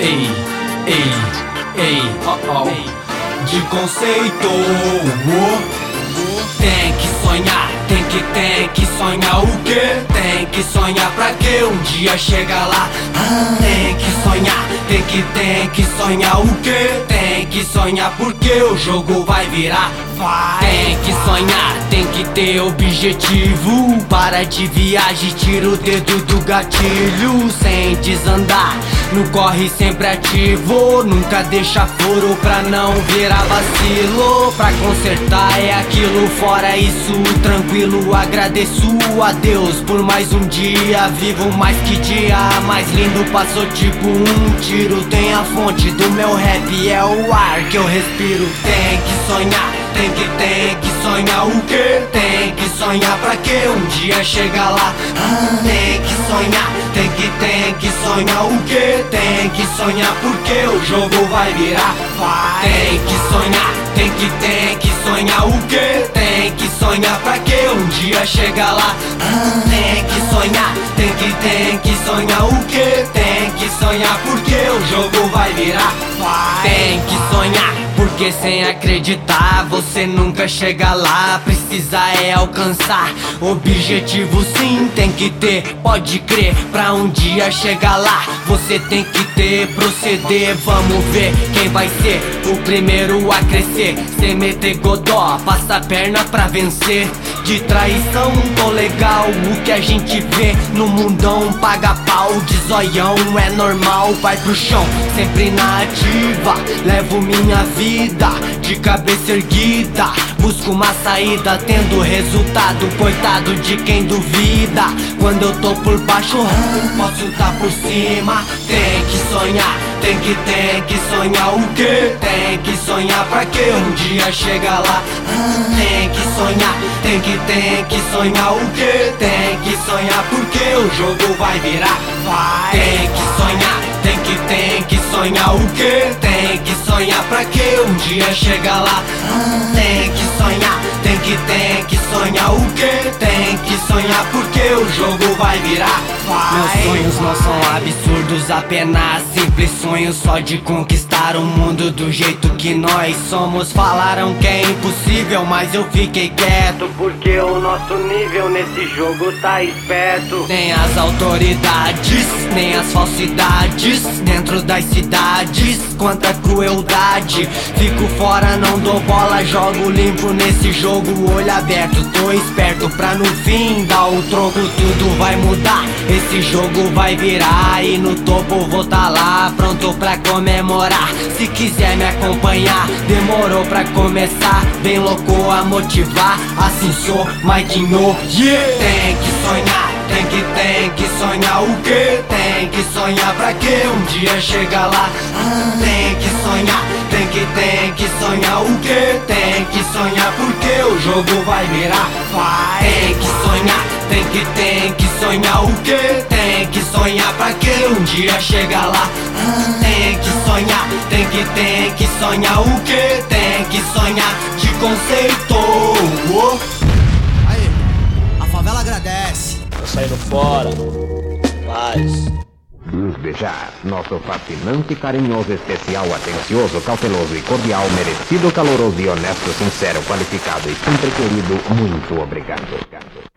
Ei, ei, ei, de conceito. Tem que sonhar, tem que sonhar o quê? Tem que sonhar pra que um dia chegar lá. Tem que sonhar, tem que sonhar o quê? Tem que sonhar porque o jogo vai virar. Tem que sonhar, tem que ter objetivo. Para de viagem, tira o dedo do gatilho. Sem desandar, no corre sempre ativo. Nunca deixa furo pra não virar vacilo. Pra consertar é aquilo, fora isso tranquilo. Agradeço a Deus por mais um dia. Vivo mais que dia mais lindo. Passou tipo um tiro. Tem a fonte do meu rap, é o ar que eu respiro. Tem que sonhar, tem que sonhar o quê? Tem que sonhar pra que um dia chegar lá. Tem que sonhar, tem que sonhar o quê? Tem que sonhar porque o jogo vai virar. Tem que sonhar, tem que sonhar o quê? Tem que sonhar pra que um dia chegar lá. Tem que sonhar, tem que sonhar o quê? Tem que sonhar porque o jogo vai virar. Tem que sonhar, porque sem acreditar você nunca chega lá. Precisa é alcançar objetivo, sim, tem que ter, pode crer. Pra um dia chegar lá, você tem que ter, proceder. Vamos ver quem vai ser o primeiro a crescer. Sem meter godó, passa a perna pra vencer. De traição, tô legal, o que a gente vê no mundão paga pau. De zoião é normal, vai pro chão, sempre na ativa. Levo minha vida de cabeça erguida. Busco uma saída, tendo resultado. Coitado de quem duvida. Quando eu tô por baixo, posso tá por cima. Tem que sonhar, tem que sonhar o quê? Tem que sonhar pra que um dia chegar lá. Tem que sonhar, tem que sonhar o quê? Tem que sonhar porque o jogo vai virar. Tem que sonhar, tem que sonhar o quê? Tem que sonhar pra que um dia chegar lá. Tem que sonhar, tem que sonhar o quê? Tem que sonhar porque o jogo vai virar. Meus sonhos não são absurdos, apenas simples sonhos só de conquistar o mundo do jeito que nós somos. Falaram que é impossível, mas eu fiquei quieto, porque o nosso nível nesse jogo tá esperto. Nem as autoridades, nem as falsidades dentro das cidades. Quanta crueldade, fico fora, não dou bola. Jogo limpo nesse jogo, olho aberto, tô esperto pra no fim dar o troco. Tudo vai mudar, esse jogo vai virar. E no topo vou tá lá, pronto pra comemorar. Se quiser me acompanhar, demorou pra começar. Bem louco a motivar, assim sou Maikinho, yeah! Tem que sonhar, tem que sonhar o quê? Tem que sonhar pra que um dia chegar lá. Tem que sonhar, tem que sonhar o quê? Tem que sonhar porque o jogo vai virar. Tem que sonhar, tem que sonhar o quê? Tem que sonhar pra que um dia chegar lá. Tem que sonhar, tem que sonhar o quê? Tem que sonhar de conceito. Aí, a favela agradece. Tô saindo fora, paz. Desbejar, nosso fascinante, carinhoso, especial, atencioso, cauteloso e cordial, merecido, caloroso e honesto, sincero, qualificado e sempre querido, muito obrigado.